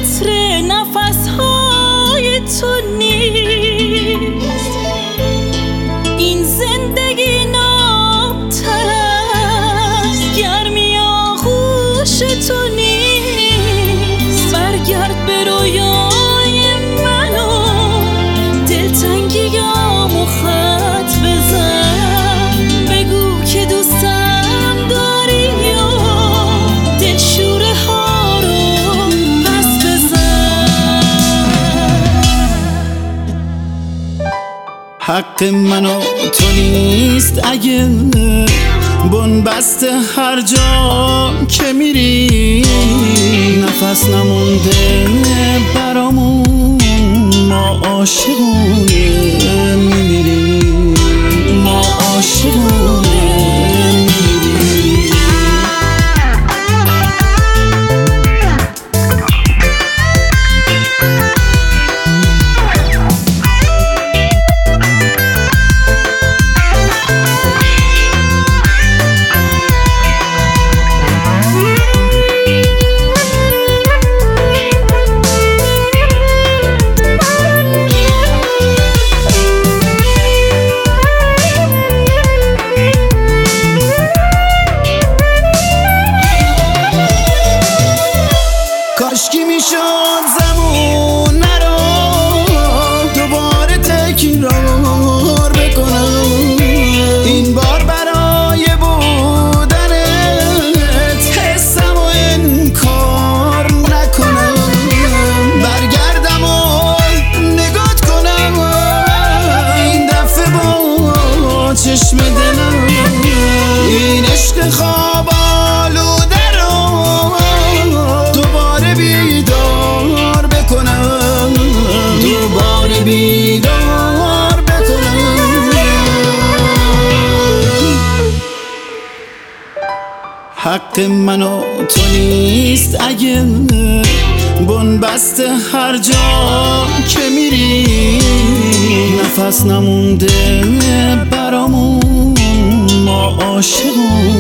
عطر نفسهای تو نیست. این زندگی نابتر است، گرمی آغوش تو نیست. برگرد به رویای منو، دلتنگیامو خط بزن. بگو که دوستم داری و دلشوره ها رو بس بزن. حق من و تو نیست اگه بنبست هر جا که میری نفس نمونده برامون. ما عاشقونه میمیریم، ما عاشقونه میمیریم. کاشکی میشد زمونه رو دوباره تکرار بکنم. این بار برای بودنت حسم و انکار نکنم. برگردم و نگات کنم این دفعه با چشم دلم. این عشق خواب آلوده رو دوباره بیدار بکنم، دوباره بیدار بکنم. حق من و تو نیست اگه بنبست هر جا که میری نفس نمونده برامون. ما عاشقون